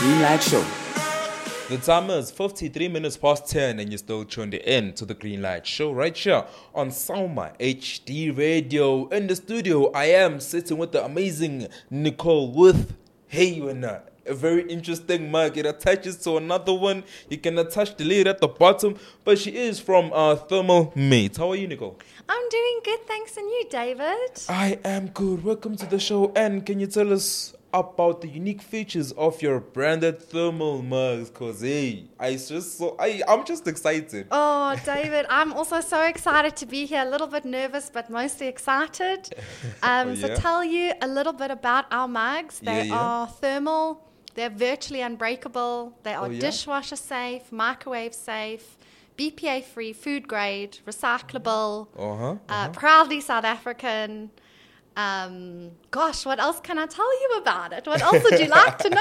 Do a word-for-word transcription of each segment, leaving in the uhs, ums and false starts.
Greenlight Show. The time is fifty-three minutes past ten and you're still tuned in to the Greenlight Show right here on Salma H D Radio. In the studio, I am sitting with the amazing Nicole with, hey, you know, a very interesting mug. It attaches to another one. You can attach the lid at the bottom, but she is from uh, Thermal Mate. How are you, Nicole? I'm doing good, thanks. And you, David? I am good. Welcome to the show. And can you tell us about the unique features of your branded thermal mugs? Cause hey, I just so I I'm just excited. Oh, David, I'm also so excited to be here. A little bit nervous, but mostly excited. Um, Oh, yeah? So tell you a little bit about our mugs. They Yeah, yeah. are thermal. They're virtually unbreakable. They are Oh, yeah? dishwasher safe, microwave safe, B P A free, food grade, recyclable. Uh huh. Uh, proudly South African. Um, gosh, what else can I tell you about it? What else would you like to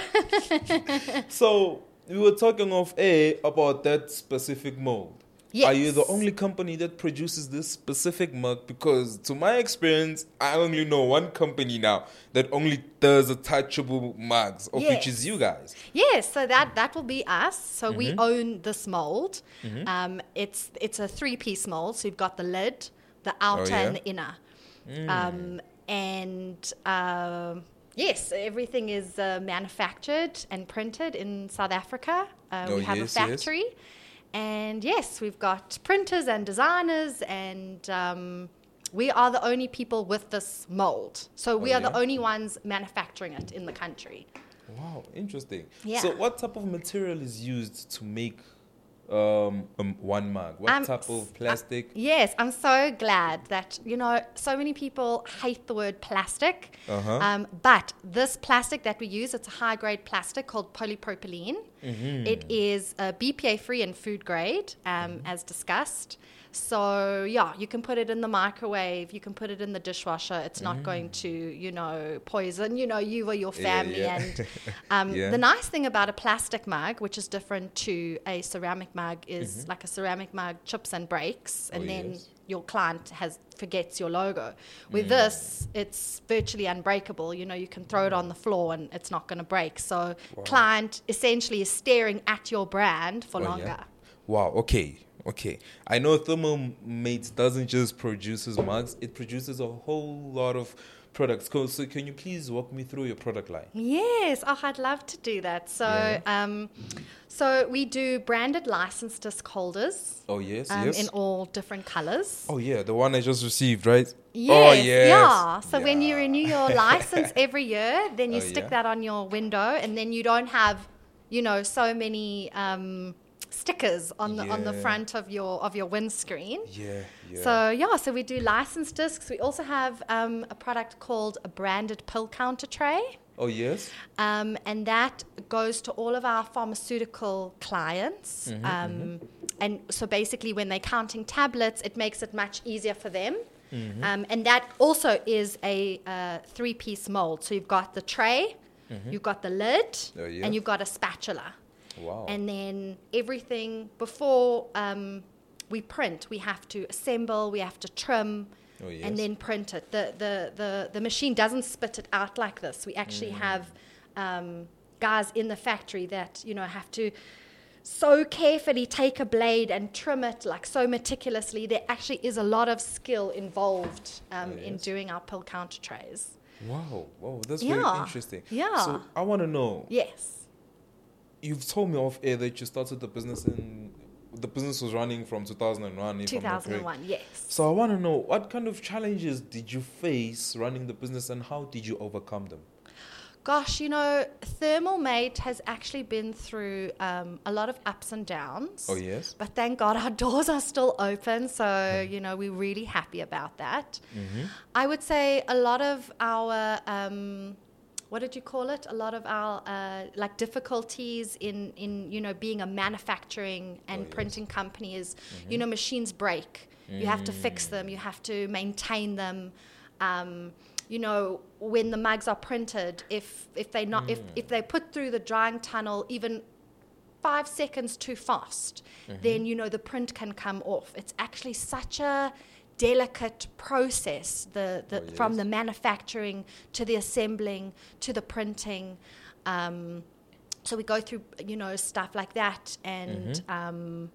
know? So we were talking off air about that specific mold. Yes. Are you the only company that produces this specific mug? Because to my experience, I only know one company now that only does attachable mugs, of which Yes. is you guys. Yes, so that, that will be us. So Mm-hmm. we own this mold. Um, it's it's a three-piece mold. So you've got the lid, the outer, yeah? and the inner. Um, and um, yes, everything is uh, manufactured and printed in South Africa. Uh, Oh, we have yes, a yes. factory. And yes, we've got printers and designers, and um, we are the only people with this mold. So we Oh, are the yeah? only ones manufacturing it in the country. Wow, interesting. Yeah. So what type of material is used to make um, um one mug? What Um, type of plastic? Yes, I'm so glad that, you know, so many people hate the word plastic. Uh-huh. Um, but this plastic that we use, it's a high-grade plastic called polypropylene. Mm-hmm. It is uh, B P A-free and food grade, um, Mm-hmm. as discussed. So, yeah, you can put it in the microwave. You can put it in the dishwasher. It's not going to, you know, poison, you know, you or your Mm. Yeah, family. yeah. And um, Yeah. the nice thing about a plastic mug, which is different to a ceramic mug, is like a ceramic mug chips and breaks, and Mm-hmm. Oh, then yes. your client has forgets your logo. With Mm. this, it's virtually unbreakable. You know, you can throw it on the floor and it's not going to break. So, client essentially is staring at your brand for Oh, yeah? longer. Wow, okay, okay. I know Thermal Mate doesn't just produce mugs, it produces a whole lot of products. Co- So can you please walk me through your product line? Yes, oh, I'd love to do that. So, Yeah. um, so we do branded license disc holders Oh, yes, um, yes. in all different colors. Oh, yeah, the one I just received, right? Yes, Oh, yes. yeah. So when you Yeah. renew your license every year, then you Oh, stick yeah? that on your window, and then you don't have, you know, so many um, stickers on the on the Yeah. front of your of your windscreen. Yeah, yeah. So yeah, so we do license discs. We also have um, a product called a branded pill counter tray. Oh, yes? Um, and that goes to all of our pharmaceutical clients. Mm-hmm, um, And so basically, when they're counting tablets, it makes it much easier for them. Mm-hmm. Um, and that also is a uh, three-piece mold. So you've got the tray, you've got the lid, Mm-hmm. Oh, yeah. and you've got a spatula. Wow. And then everything before um, we print, we have to assemble, we have to trim, Oh, yes. and then print it. The, the, the, the machine doesn't spit it out like this. We actually Mm. have um, guys in the factory that, you know, have to so carefully take a blade and trim it like so meticulously. There actually is a lot of skill involved um, Oh, in yes. doing our pill counter trays. Wow, wow, that's very Yeah, interesting. yeah. So I want to know, Yes. you've told me off air that you started the business in, the business was running from two thousand one, if I'm not correct. two thousand one, yes. So I want to know, what kind of challenges did you face running the business and how did you overcome them? Gosh, you know, Thermal Mate has actually been through um, a lot of ups and downs. Oh, yes? But thank God our doors are still open. So, you know, we're really happy about that. Mm-hmm. I would say a lot of our, um, what did you call it? A lot of our, uh, like, difficulties in, in, you know, being a manufacturing and Oh, yes. printing company is, you know, machines break. You have to fix them. You have to maintain them. Um, you know, when the mugs are printed, if if they not if, if they put through the drying tunnel even five seconds too fast, then you know the print can come off. It's actually such a delicate process, the, the Oh, from yes. the manufacturing to the assembling to the printing. Um, so we go through, you know, stuff like that. And, Mm-hmm. um,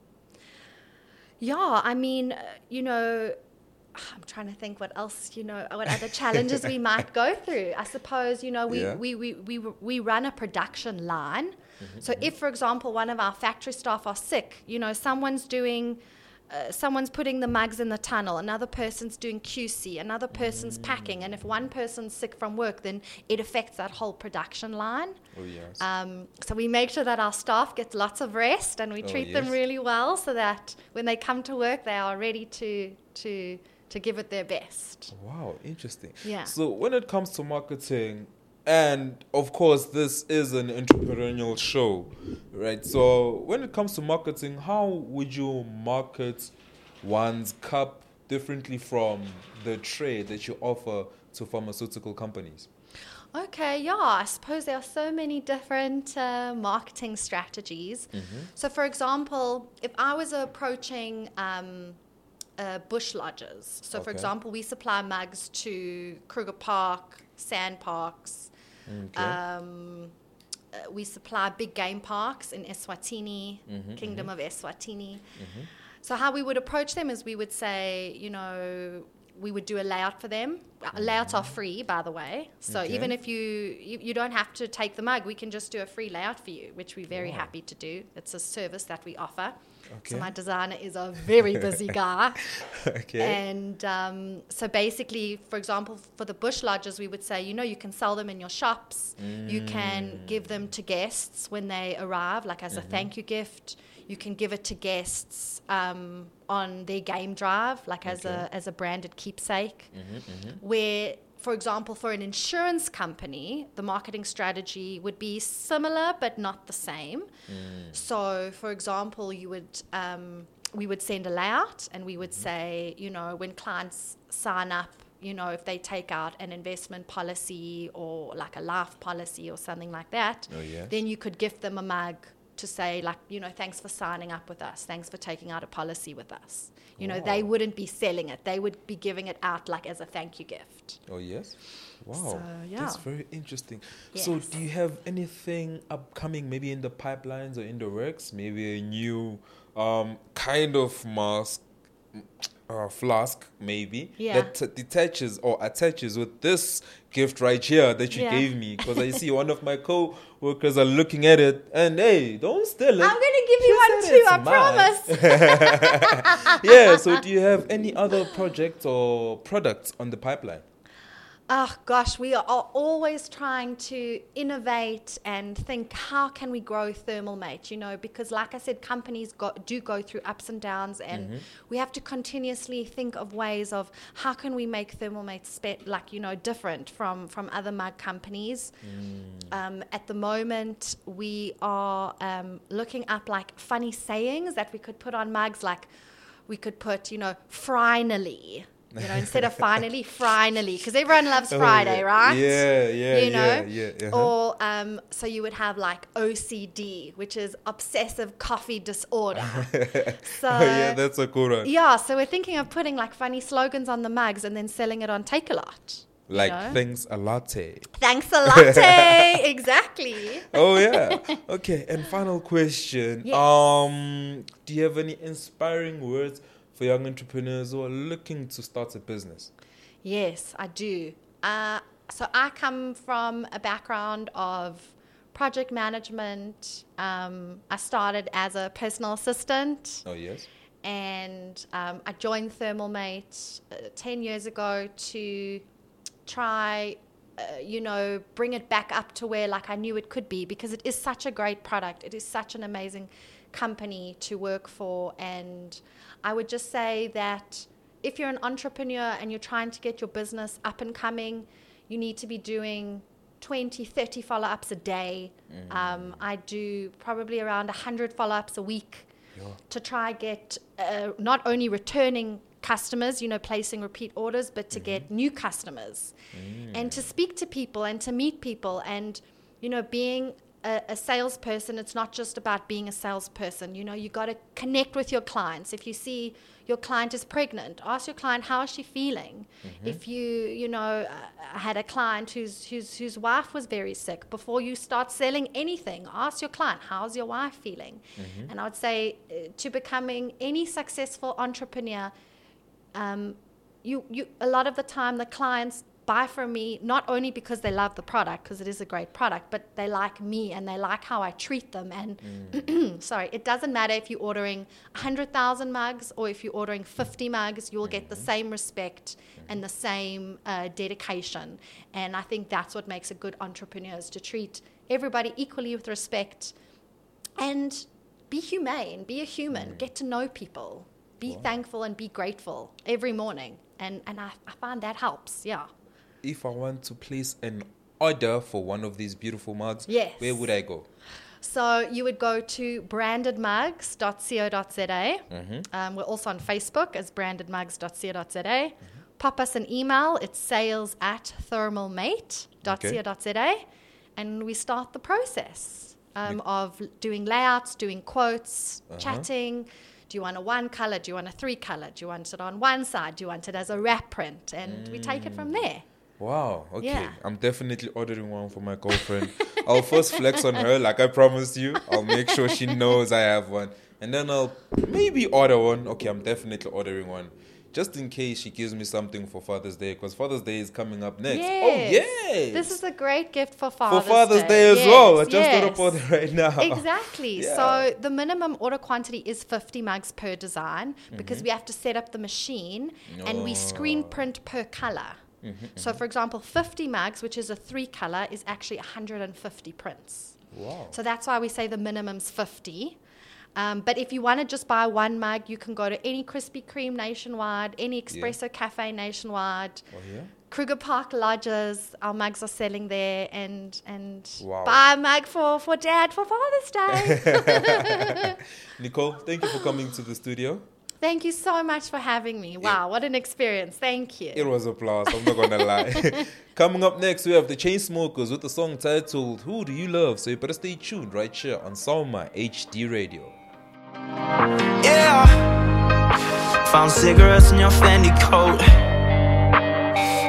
yeah, I mean, uh, you know, I'm trying to think what else, you know, what other challenges we might go through. I suppose, you know, we, Yeah. we, we, we, we run a production line. Mm-hmm. So if, for example, one of our factory staff are sick, you know, someone's doing, uh, someone's putting the mugs in the tunnel, another person's doing Q C, another person's Mm. packing. And if one person's sick from work, then it affects that whole production line. Oh, yes. Um, so we make sure that our staff gets lots of rest and we Oh, treat them yes. really well so that when they come to work, they are ready to, to, to give it their best. Wow, interesting. Yeah. So when it comes to marketing, and of course this is an entrepreneurial show, right? So when it comes to marketing, how would you market one's cup differently from the tray that you offer to pharmaceutical companies? Okay, yeah, I suppose there are so many different uh, marketing strategies. Mm-hmm. So, for example, if I was approaching um, uh, bush lodges, so for Okay. example, we supply mugs to Kruger Park, sand parks. Okay. Um, uh, we supply big game parks in Eswatini, Mhm, Kingdom of Eswatini. Mhm. So how we would approach them is we would say, you know, we would do a layout for them. Uh, Layouts are free, by the way. So Okay. even if you, you you don't have to take the mug, we can just do a free layout for you, which we're very Wow. happy to do. It's a service that we offer. Okay. So my designer is a very busy guy. Okay. And um, so basically, for example, for the bush lodges, we would say, you know, you can sell them in your shops. You can give them to guests when they arrive, like as a thank you gift. You can give it to guests um, on their game drive, like as Okay. a as a branded keepsake. Mhm, mhm. Where, for example, for an insurance company, the marketing strategy would be similar but not the same. So, for example, you would um, we would send a layout and we would say, you know, when clients sign up, you know, if they take out an investment policy or like a life policy or something like that, Oh, yes. then you could gift them a mug to say, like, you know, thanks for signing up with us. Thanks for taking out a policy with us. You know, they Wow. wouldn't be selling it. They would be giving it out like as a thank you gift. Oh, yes? Wow. So, yeah. That's very interesting. So Yes. do you have anything upcoming, maybe in the pipelines or in the works? Maybe a new um, kind of mask, uh, flask, maybe, Yeah. that t- detaches or attaches with this gift right here that you Yeah. gave me? Because I see one of my co-workers are looking at it, and hey, don't steal it. I'm going to give you She one said too, it's I mine. promise. Yeah, so do you have any other projects or products on the pipeline? Oh gosh, we are always trying to innovate and think, how can we grow Thermalmate? You know, because like I said, companies go, do go through ups and downs, and Mm-hmm. we have to continuously think of ways of how can we make Thermalmate spe- like you know different from from other mug companies. Mm. Um, at the moment, we are um, looking up like funny sayings that we could put on mugs, like we could put, you know, finally. You know, instead of finally, finally, because everyone loves Oh, Friday, yeah. right? Yeah, yeah, You know, yeah, yeah. Uh-huh. or um, so you would have like O C D, which is obsessive coffee disorder. So Oh, yeah, that's a cool one. yeah, so we're thinking of putting like funny slogans on the mugs and then selling it on Takealot. you Like know? things a latte. Thanks a latte, exactly. Oh yeah. Okay. And final question. Yes. Um, do you have any inspiring words for young entrepreneurs who are looking to start a business? Yes, I do. Uh, so I come from a background of project management. Um, I started as a personal assistant, Oh yes. and um, I joined Thermalmate uh, ten years ago to try, uh, you know, bring it back up to where like I knew it could be, because it is such a great product. It is such an amazing company to work for, and I would just say that if you're an entrepreneur and you're trying to get your business up and coming, you need to be doing twenty, thirty follow-ups a day. Mm. Um, I do probably around one hundred follow-ups a week Yeah. to try get uh, not only returning customers, you know, placing repeat orders, but to get new customers and to speak to people and to meet people and, you know, being a, a salesperson, it's not just about being a salesperson. You know, you got to connect with your clients. If you see your client is pregnant, ask your client, how is she feeling? Mm-hmm. If you, you know, I had a client whose, whose, whose wife was very sick. Before you start selling anything, ask your client, how's your wife feeling? Mm-hmm. And I would say uh, to becoming any successful entrepreneur, um, you, you, a lot of the time the clients buy from me not only because they love the product, because it is a great product, but they like me and they like how I treat them. And mm. sorry, it doesn't matter if you're ordering one hundred thousand mugs or if you're ordering fifty mugs, you'll mm-hmm. get the same respect mm-hmm. and the same uh, dedication. And I think that's what makes a good entrepreneur, is to treat everybody equally with respect and be humane, be a human, mm. get to know people, be wow. thankful and be grateful every morning. And, and I, I find that helps, yeah. If I want to place an order for one of these beautiful mugs, yes. where would I go? So you would go to branded mugs dot co dot za. Mm-hmm. Um, we're also on Facebook as branded mugs dot co dot za. Mm-hmm. Pop us an email. It's sales at thermal mate dot co dot za. Okay. And we start the process um, of doing layouts, doing quotes, uh-huh. chatting. Do you want a one color? Do you want a three color? Do you want it on one side? Do you want it as a wrap print? And mm. we take it from there. Wow, okay. Yeah. I'm definitely ordering one for my girlfriend. I'll first flex on her, like I promised you. I'll make sure she knows I have one. And then I'll maybe order one. Okay, I'm definitely ordering one. Just in case she gives me something for Father's Day, because Father's Day is coming up next. Yes. Oh, yes! This is a great gift for Father's Day. For Father's Day, Day as yes, well. I just yes. thought about it right now. Exactly. Yeah. So the minimum order quantity is fifty mugs per design, because mm-hmm. we have to set up the machine oh. and we screen print per color. Mm-hmm, so, mm-hmm. for example, fifty mugs, which is a three color, is actually one hundred fifty prints. Wow. So that's why we say the minimum's fifty. Um, but if you want to just buy one mug, you can go to any Krispy Kreme nationwide, any Espresso yeah. Cafe nationwide, oh, yeah? Kruger Park Lodges. Our mugs are selling there, and and wow. buy a mug for, for Dad for Father's Day. Nicole, thank you for coming to the studio. Thank you so much for having me. Wow, it, what an experience. Thank you. It was a blast. I'm not going to lie. Coming up next, we have the Chainsmokers with the song titled Who Do You Love? So you better stay tuned right here on Salma H D Radio. Yeah. Found cigarettes in your Fendi coat.